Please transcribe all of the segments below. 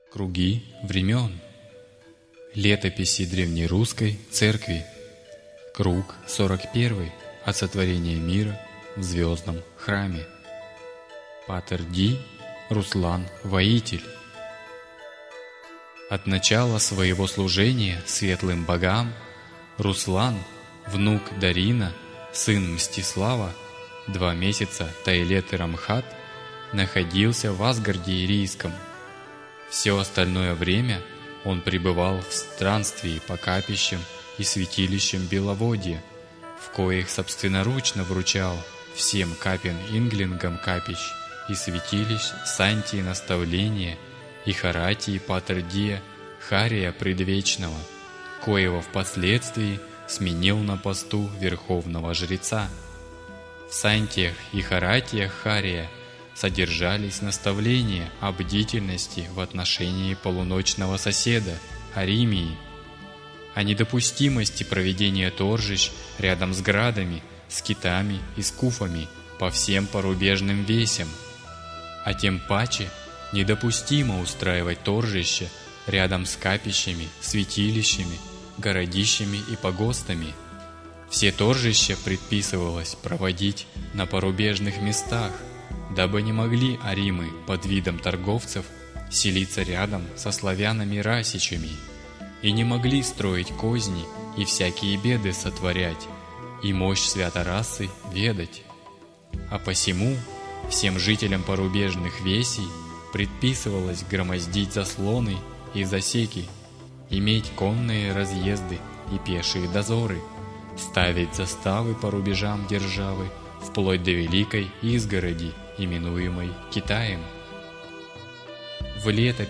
Круги времен. Летописи древнерусской церкви. Круг 41 от сотворения мира в звездном храме. Патер Ди Руслан Воитель. От начала своего служения светлым богам Руслан, внук Дарина, сын Мстислава, 2 месяца Тайлет и Рамхат, находился в Асгарде Ирийском. Все остальное время он пребывал в странствии по капищам и святилищам Беловодья, в коих собственноручно вручал всем капен-инглингам капищ и святилищ Сантии наставления и Харатии Патер Дия Хария Предвечного, коего впоследствии сменил на посту верховного жреца. В Сантиях и Харатиях Хария содержались наставления о бдительности в отношении полуночного соседа Аримии, о недопустимости проведения торжищ рядом с градами, скитами и скуфами по всем порубежным весям, а тем паче недопустимо устраивать торжища рядом с капищами, святилищами, городищами и погостами. Все торжища предписывалось проводить на порубежных местах, дабы не могли аримы под видом торговцев селиться рядом со славянами-расичами, и не могли строить козни и всякие беды сотворять, и мощь святорасы ведать. А посему всем жителям порубежных весей предписывалось громоздить заслоны и засеки, иметь конные разъезды и пешие дозоры, ставить заставы по рубежам державы, вплоть до великой изгороди, именуемой Китаем. В лето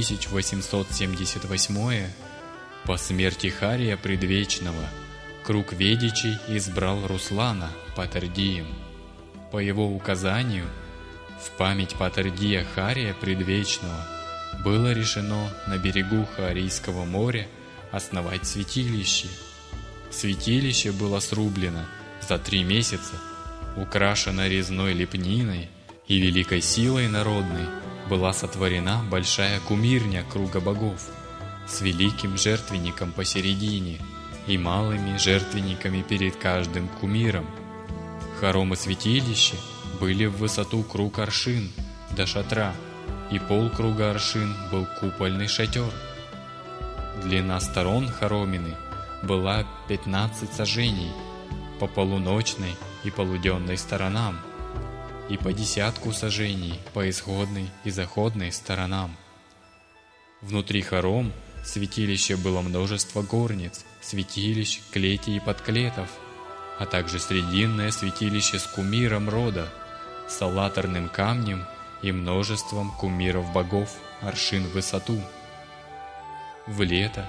5878 по смерти Хария Предвечного круг ведичей избрал Руслана Патер Дием. По его указанию, в память Патер Дия Хария Предвечного было решено на берегу Харийского моря основать святилище. Святилище было срублено за 3 месяца, украшено резной лепниной, и великой силой народной была сотворена большая кумирня круга богов с великим жертвенником посередине и малыми жертвенниками перед каждым кумиром. Хоромы святилища были в высоту круг аршин до шатра, и полкруга аршин был купольный шатер. Длина сторон хоромины была 15 саженей по полуночной и полуденной сторонам, и по 10 саженей по исходной и заходной сторонам. Внутри хором святилища было множество горниц, святилищ, клетей и подклетов, а также срединное святилище с кумиром рода, с аллаторным камнем и множеством кумиров богов аршин в высоту. В лето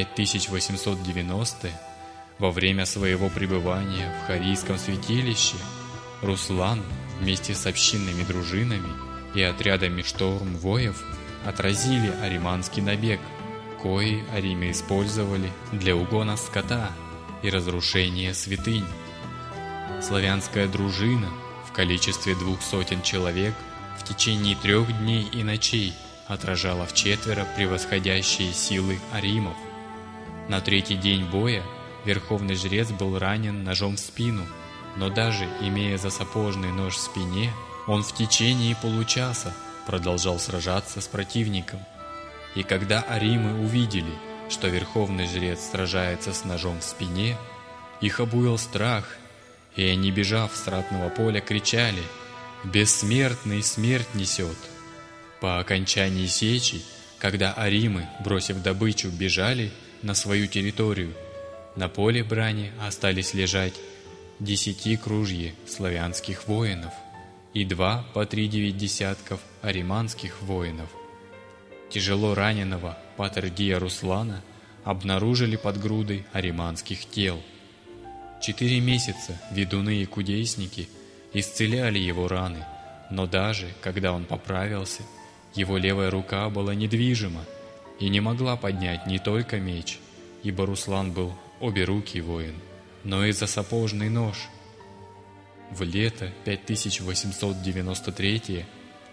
5890 во время своего пребывания в Харийском святилище Руслан вместе с общинными дружинами и отрядами шторм-воев отразили ариманский набег, кои аримы использовали для угона скота и разрушения святынь. Славянская дружина в количестве 200 человек в течение 3 дней и ночей отражала вчетверо превосходящие силы аримов. На 3-й день боя верховный жрец был ранен ножом в спину, но даже имея засапожный нож в спине, он в течение получаса продолжал сражаться с противником. И когда аримы увидели, что верховный жрец сражается с ножом в спине, их обуял страх, и они, бежав с ратного поля, кричали: «Бессмертный смерть несет!». По окончании сечи, когда аримы, бросив добычу, бежали на свою территорию, на поле брани остались лежать 10 кружья славянских воинов и 2 по 3 десятков ариманских воинов. Тяжело раненого Патер Дия Руслана обнаружили под грудой ариманских тел. 4 месяца ведуны и кудесники исцеляли его раны, но даже когда он поправился, его левая рука была недвижима и не могла поднять не только меч, ибо Руслан был оберукий воин, но и засапожный нож. В лето 5893 в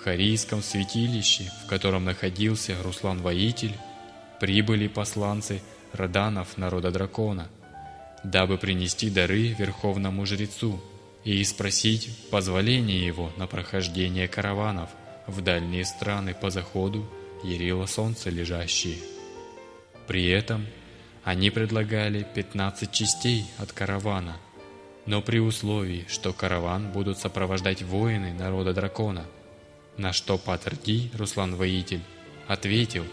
Харийском святилище, в котором находился Руслан-воитель, прибыли посланцы Раданов народа дракона, дабы принести дары верховному жрецу и спросить позволение его на прохождение караванов в дальние страны по заходу ярило солнце лежащие. При этом они предлагали 15 частей от каравана, но при условии, что караван будут сопровождать воины народа дракона, на что Патр-Ди, Руслан-воитель, ответил: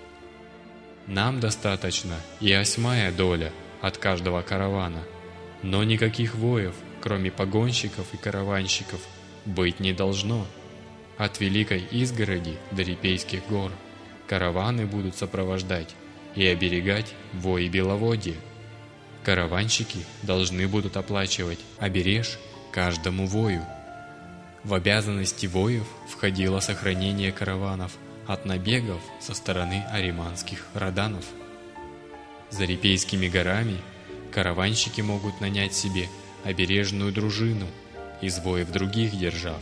«Нам достаточно и 8-я доля от каждого каравана, но никаких воев, кроме погонщиков и караванщиков, быть не должно. От Великой изгороди до Репейских гор караваны будут сопровождать и оберегать вои Беловодья. Караванщики должны будут оплачивать обереж каждому вою. В обязанности воев входило сохранение караванов от набегов со стороны ариманских раданов. За Репейскими горами караванщики могут нанять себе обережную дружину из воев других держав.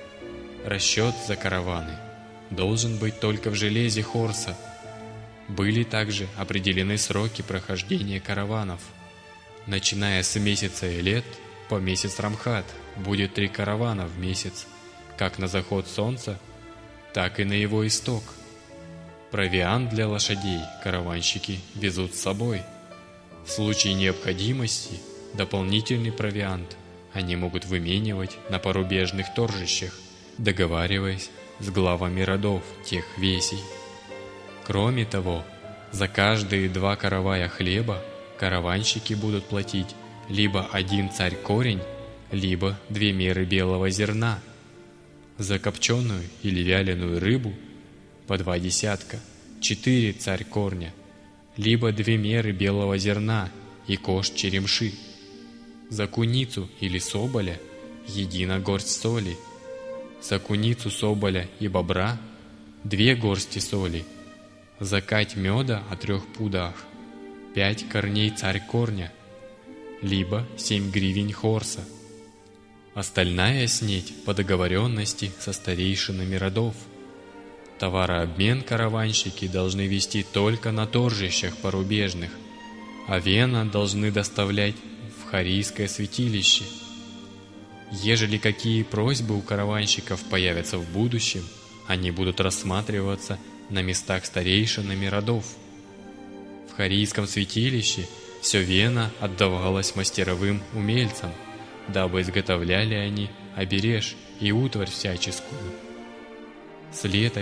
Расчет за караваны должен быть только в железе Хорса. Были также определены сроки прохождения караванов. Начиная с месяца Элет по месяц Рамхат будет 3 каравана в месяц, как на заход солнца, так и на его исток. Провиант для лошадей караванщики везут с собой. В случае необходимости дополнительный провиант они могут выменивать на порубежных торжищах, договариваясь с главами родов тех весей. Кроме того, за каждые 2 каравая хлеба караванщики будут платить либо 1 царь корень, либо 2 меры белого зерна. За копченую или вяленую рыбу по 2 десятка, 4 царь корня, либо 2 меры белого зерна и кош черемши. За куницу или соболя едина горсть соли. За куницу, соболя и бобра 2 горсти соли. За кать меда о 3 пудах 5 корней царь корня, либо 7 гривень хорса. Остальная снеть по договоренности со старейшинами родов. Товарообмен караванщики должны вести только на торжищах порубежных, а вена должны доставлять в Харийское святилище. Ежели какие просьбы у караванщиков появятся в будущем, они будут рассматриваться на местах старейшинами родов. В Харийском святилище все вена отдавалось мастеровым умельцам, дабы изготовляли они обереж и утварь всяческую. С лета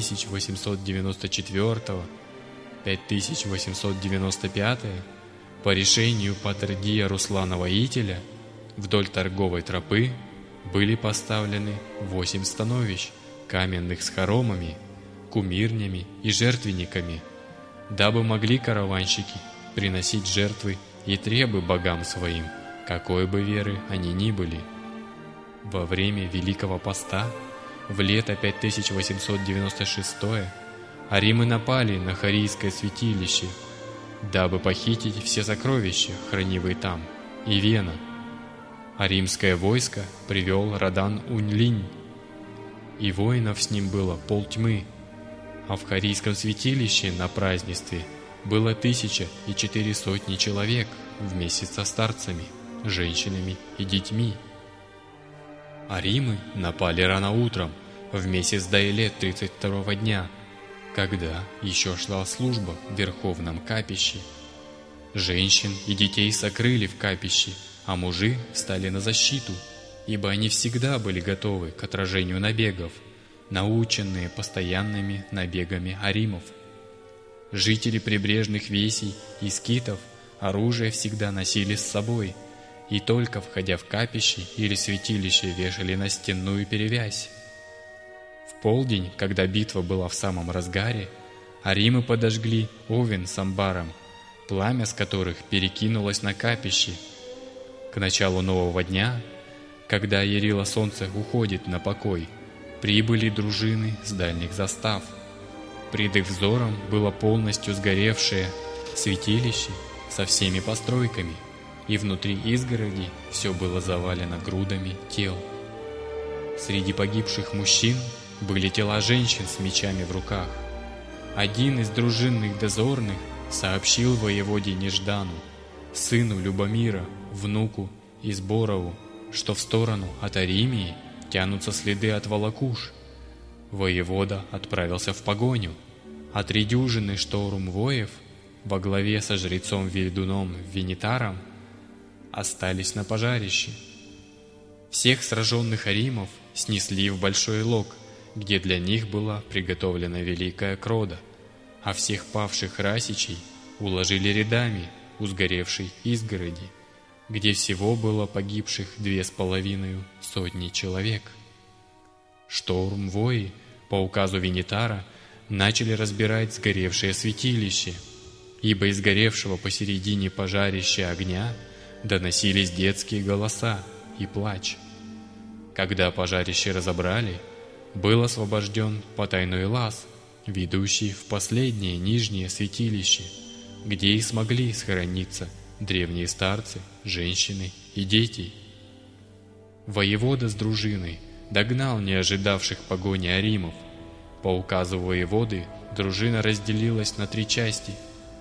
5894-5895 по решению Патр-Дия Руслана-воителя вдоль торговой тропы были поставлены 8 становищ, каменных с хоромами, кумирнями и жертвенниками, дабы могли караванщики приносить жертвы и требы богам своим, какой бы веры они ни были. Во время Великого Поста в лето 5896 аримы напали на Харийское святилище, дабы похитить все сокровища, хранимые там, и вена. А римское войско привел Радан Унь-Линь, и воинов с ним было полтьмы, а в Харийском святилище на празднестве было 1400 человек вместе со старцами, женщинами и детьми. Аримы напали рано утром, в месяц Даилет 32-го дня, когда еще шла служба в Верховном капище. Женщин и детей сокрыли в капище, а мужи встали на защиту, ибо они всегда были готовы к отражению набегов, наученные постоянными набегами аримов. Жители прибрежных весей и скитов оружие всегда носили с собой, и только входя в капище или святилище вешали на стенную перевязь. В полдень, когда битва была в самом разгаре, аримы подожгли овен с амбаром, пламя с которых перекинулось на капище. К началу нового дня, когда ярило солнце уходит на покой, прибыли дружины с дальних застав. Пред их взором было полностью сгоревшее святилище со всеми постройками, и внутри изгороди все было завалено грудами тел. Среди погибших мужчин были тела женщин с мечами в руках. Один из дружинных дозорных сообщил воеводе Неждану, сыну Любомира, внуку Изборову, что в сторону от Аримии тянутся следы от волокуш. Воевода отправился в погоню, а 3 дюжины штурмвоев во главе со жрецом-ведуном Винитаром остались на пожарище. Всех сраженных аримов снесли в большой лог, где для них была приготовлена великая крода, а всех павших расичей уложили рядами у сгоревшей изгороди, где всего было погибших 2,5 сотни человек. Штурмвои по указу Винитара начали разбирать сгоревшее святилище, ибо из горевшего посередине пожарища огня доносились детские голоса и плач. Когда пожарище разобрали, был освобожден потайной лаз, ведущий в последнее нижнее святилище, где и смогли схорониться древние старцы, женщины и дети. Воевода с дружиной догнал не ожидавших погони аримов. По указу воеводы дружина разделилась на 3 части.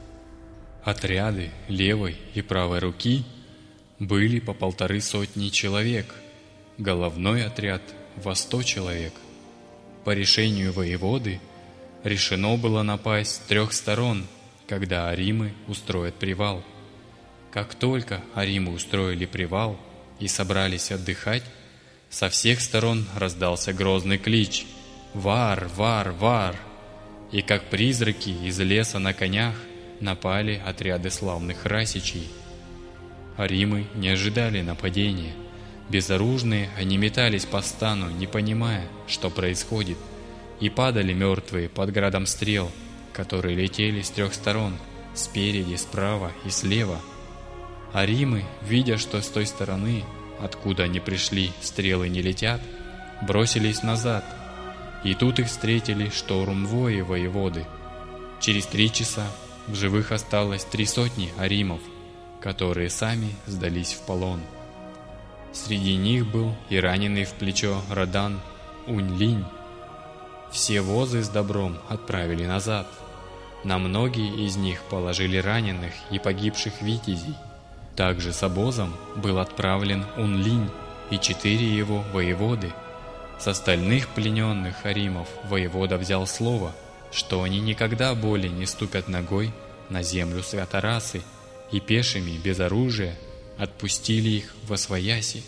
Отряды левой и правой руки были по 1,5 сотни человек, головной отряд во 100 человек. По решению воеводы решено было напасть с 3 сторон, когда аримы устроят привал. Как только аримы устроили привал и собрались отдыхать, со всех сторон раздался грозный клич «Вар! Вар! Вар!», и как призраки из леса на конях напали отряды славных расичей. Аримы не ожидали нападения. Безоружные они метались по стану, не понимая, что происходит, и падали мертвые под градом стрел, которые летели с 3 сторон, спереди, справа и слева. Аримы, видя, что с той стороны, откуда они пришли, стрелы не летят, бросились назад, и тут их встретили штурмвои воеводы. Через 3 часа в живых осталось 3 сотни аримов, которые сами сдались в полон. Среди них был и раненый в плечо Радан Унь-Линь. Все возы с добром отправили назад. На многие из них положили раненых и погибших витязей. Также с обозом был отправлен Унь-Линь и 4 его воеводы. С остальных плененных аримов воевода взял слово, что они никогда более не ступят ногой на землю Святорасы, и пешими, без оружия, отпустили их восвояси.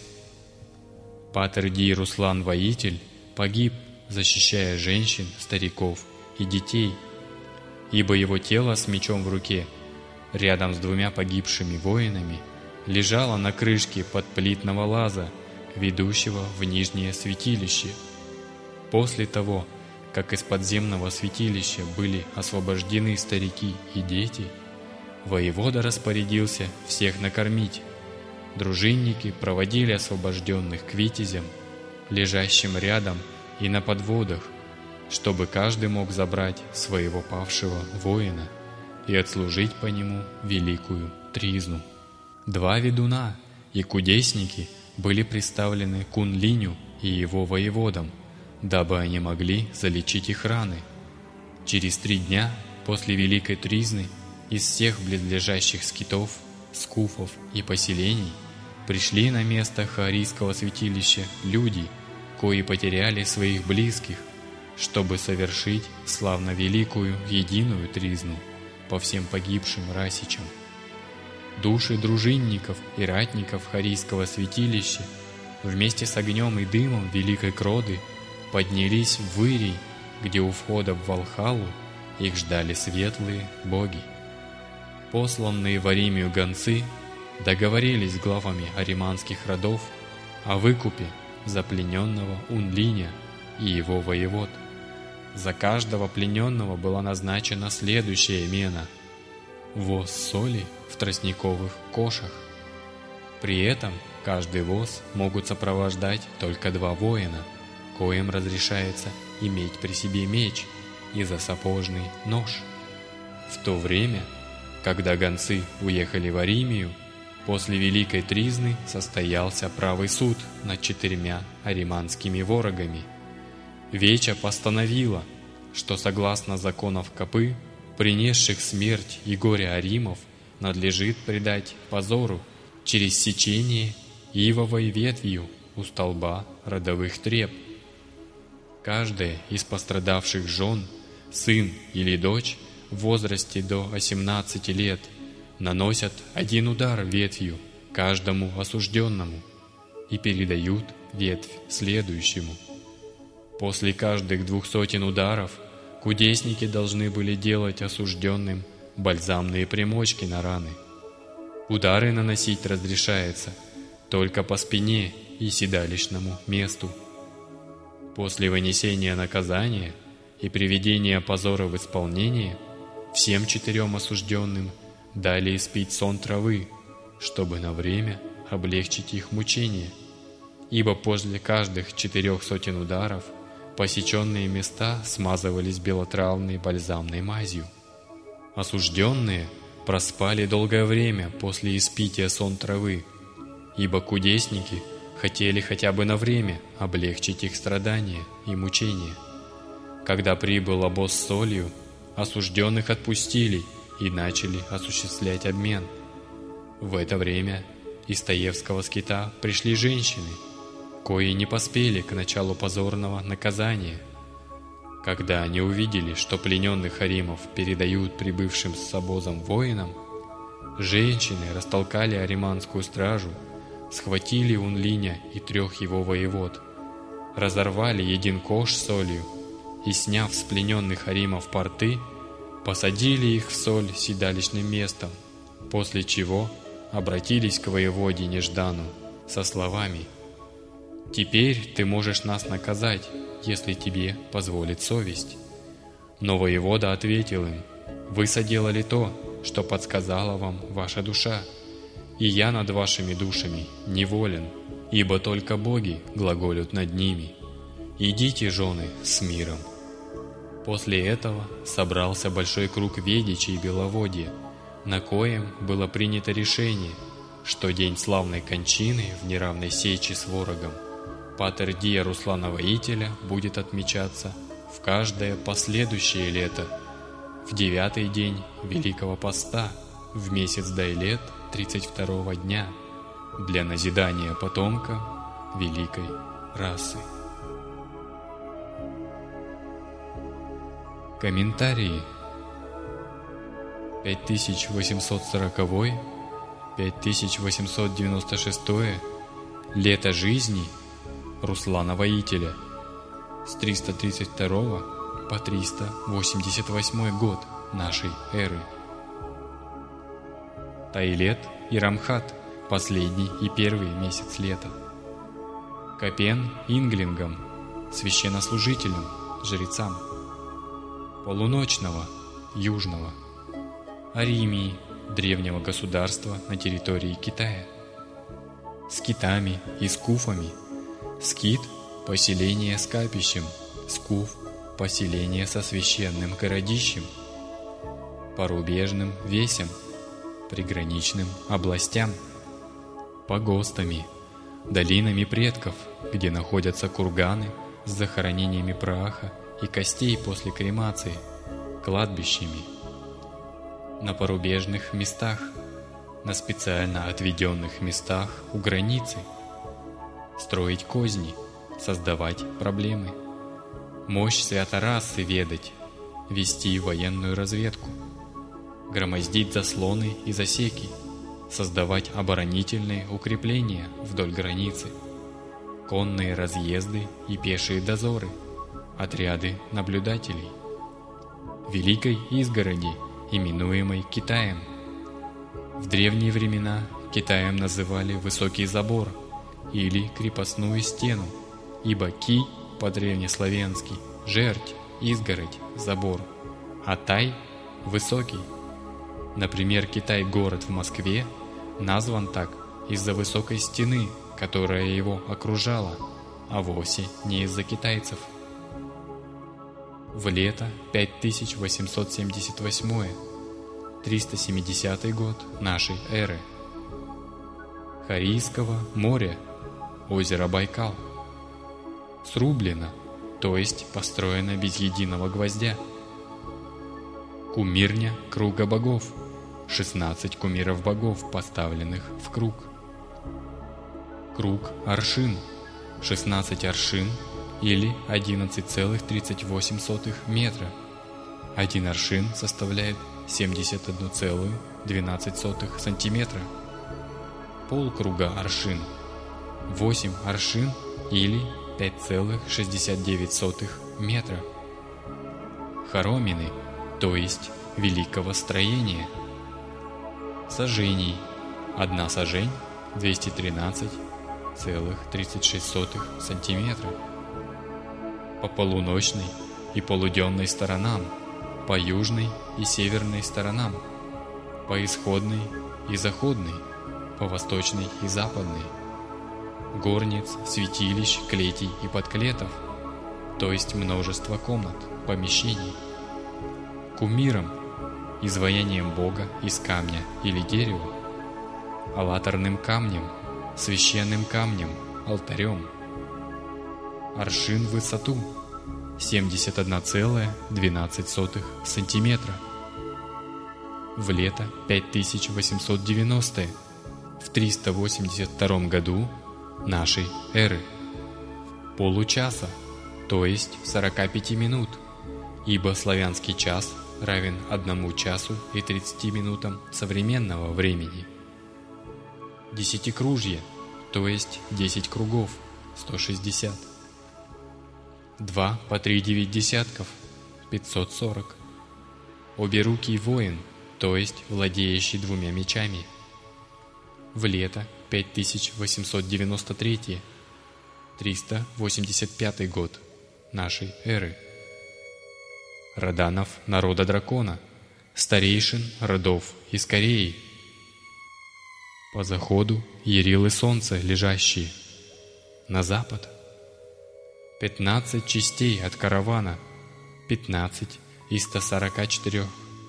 Патер Ди Руслан Воитель погиб, защищая женщин, стариков и детей, ибо его тело с мечом в руке, рядом с 2 погибшими воинами, лежало на крышке подплитного лаза, ведущего в нижнее святилище. После того, как из подземного святилища были освобождены старики и дети, воевода распорядился всех накормить. Дружинники проводили освобожденных к витязям, лежащим рядом и на подводах, чтобы каждый мог забрать своего павшего воина и отслужить по нему великую тризну. 2 ведуна и кудесники были представлены Кун-Линю и его воеводам, дабы они могли залечить их раны. Через 3 дня после Великой Тризны из всех близлежащих скитов, скуфов и поселений пришли на место Хаарийского святилища люди, кои потеряли своих близких, чтобы совершить славно великую единую тризну по всем погибшим расичам. Души дружинников и ратников Хаарийского святилища вместе с огнем и дымом великой кроды поднялись в Ирий, где у входа в Валхалу их ждали светлые боги. Посланные в Аримию гонцы договорились с главами ариманских родов о выкупе за плененного Унь-Линя и его воевод. За каждого плененного была назначена следующая мена – воз соли в тростниковых кошах. При этом каждый воз могут сопровождать только 2 воина, коим разрешается иметь при себе меч и засапожный нож. В то время, когда гонцы уехали в Аримию, после Великой Тризны состоялся правый суд над 4 ариманскими ворогами. Веча постановила, что согласно законов Копы, принесших смерть и горе аримов, надлежит предать позору через сечение ивовой ветвью у столба родовых треб. Каждая из пострадавших жен, сын или дочь в возрасте до 18 лет наносят один удар ветвью каждому осужденному и передают ветвь следующему. После каждых 200 ударов кудесники должны были делать осужденным бальзамные примочки на раны. Удары наносить разрешается только по спине и седалищному месту. После вынесения наказания и приведения позора в исполнение всем 4 осужденным дали испить сон травы, чтобы на время облегчить их мучения, ибо после каждых 400 ударов посеченные места смазывались белотравной бальзамной мазью. Осужденные проспали долгое время после испития сон травы, ибо кудесники хотели хотя бы на время облегчить их страдания и мучения. Когда прибыл обоз с солью, осужденных отпустили и начали осуществлять обмен. В это время из Таевского скита пришли женщины, кои не поспели к началу позорного наказания. Когда они увидели, что плененных аримов передают прибывшим с обозом воинам, женщины растолкали ариманскую стражу, схватили Унлиня и 3 его воевод, разорвали един кош с солью и, сняв с плененных аримов порты, посадили их в соль седалищным местом, после чего обратились к воеводе Неждану со словами: «Теперь ты можешь нас наказать, если тебе позволит совесть». Но воевода ответил им: «Вы соделали то, что подсказала вам ваша душа, и я над вашими душами неволен, ибо только боги глаголют над ними. Идите, жены, с миром». После этого собрался большой круг ведичей беловодья, на коем было принято решение, что день славной кончины в неравной сече с ворогом Патер Дия Руслана Воителя будет отмечаться в каждое последующее лето, в 9-й день Великого Поста, в месяц Дайлет 32-го дня, для назидания потомка великой расы. Комментарии. 5840-5896 лето жизни Руслана Воителя с 332 по 388 год нашей эры. Тайлет и Рамхат – последний и первый месяц лета. Копен инглингам, священнослужителям, жрецам. Полуночного, южного. Аримии, древнего государства на территории Китая. Скитами и скуфами. Скит – поселение с капищем, скуф – поселение со священным городищем. Порубежным весям, приграничным областям. Погостами, долинами предков, где находятся курганы с захоронениями праха и костей после кремации, кладбищами. На порубежных местах, на специально отведенных местах у границы. Строить козни, создавать проблемы. Мощь святорасы ведать, вести военную разведку. Громоздить заслоны и засеки, создавать оборонительные укрепления вдоль границы. Конные разъезды и пешие дозоры, отряды наблюдателей. Великой изгороди, именуемой Китаем. В древние времена Китаем называли высокий забор или крепостную стену, ибо ки по-древнеславянски – жерть, изгородь, забор, а тай – высокий. Например, Китай-город в Москве назван так из-за высокой стены, которая его окружала, а вовсе не из-за китайцев. В лето 5878, 370 год нашей эры. Харийского моря, озеро Байкал. Срублено, то есть построена без единого гвоздя. Кумирня круга богов, 16 кумиров богов, поставленных в круг. Круг аршин, 16 аршин или 11,38 метра. Один аршин составляет 71,12 сантиметра. Полкруга аршин, 8 аршин или 5,69 метра. Хоромины, то есть великого строения. Сажений, 1 сажень 213,36 сантиметра. По полуночной и полуденной сторонам, по южной и северной сторонам, по исходной и заходной, по восточной и западной. Горниц, святилищ, клетей и подклетов, то есть множество комнат, помещений. Кумиром, изваянием Бога из камня или дерева, аллаторным камнем, священным камнем, алтарем. Аршин в высоту 71,12 сантиметра. В лето 5890 в 382 году нашей эры. Получаса, то есть 45 минут, ибо славянский час равен 1 часу и 30 минутам современного времени. Десятикружье, то есть 10 кругов, 160. 2 по 3 9 десятков, 540. Оберукий воин, то есть владеющий 2 мечами. В лето 5893, 385 год нашей эры. Роданов народа дракона, старейшин родов из Кореи. По заходу ярилы солнца, лежащие на запад. 15 частей от каравана, 15 из 144.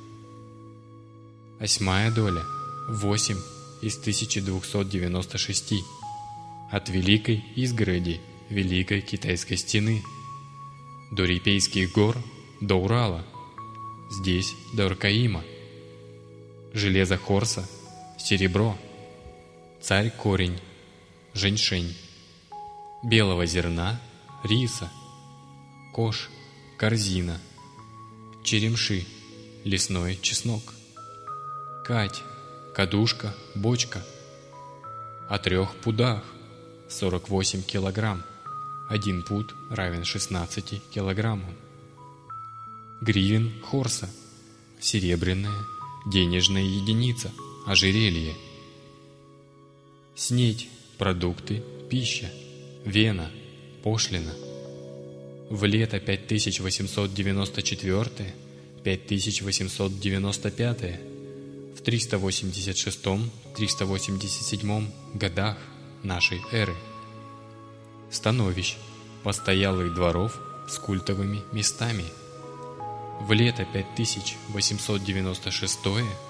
8 доля, 8 из 1296. От Великой изгороди, Великой Китайской стены, до Рипейских гор, до Урала, здесь до Аркаима. Железо Хорса, серебро, царь корень, женьшень, белого зерна, риса, кош, корзина, черемши, лесной чеснок, кать, кадушка, бочка. О 3 пудах, 48 килограмм, 1 пуд равен 16 килограммам. Гривен хорса, серебряная денежная единица, ожерелье. Снедь, продукты, пища, вена, пошлина. В лето 5894, 5895, в 386-387 годах нашей эры. Становищ, постоялых дворов с культовыми местами. В лето 5896,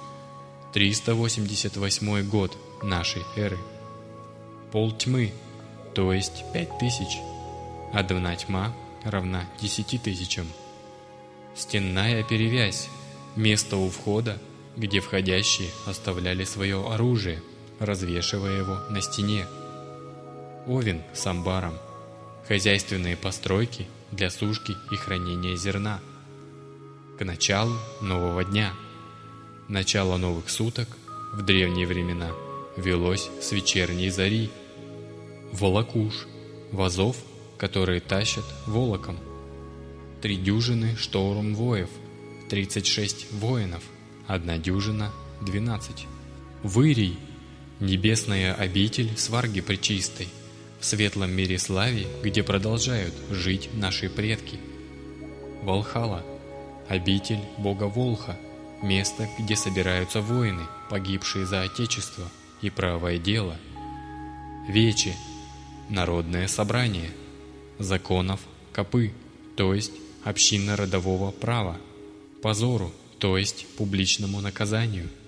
388 год нашей эры. Полтьмы, то есть 5000, 1 тьма равна 10 000. Стенная перевязь, место у входа, где входящие оставляли свое оружие, развешивая его на стене. Овен с амбаром, хозяйственные постройки для сушки и хранения зерна. К началу нового дня, начало новых суток в древние времена велось с вечерней зари. Волокуш, вазов, которые тащат волоком. 3 дюжины штурмвоев, 36 воинов, 1 дюжина 12. Вырий, небесная обитель Сварги Пречистой, в светлом мире славе, где продолжают жить наши предки. Валхала, обитель бога Волха, место, где собираются воины, погибшие за Отечество и правое дело. Вечи, народное собрание, законов копы, то есть общинно-родового права, позору, то есть публичному наказанию.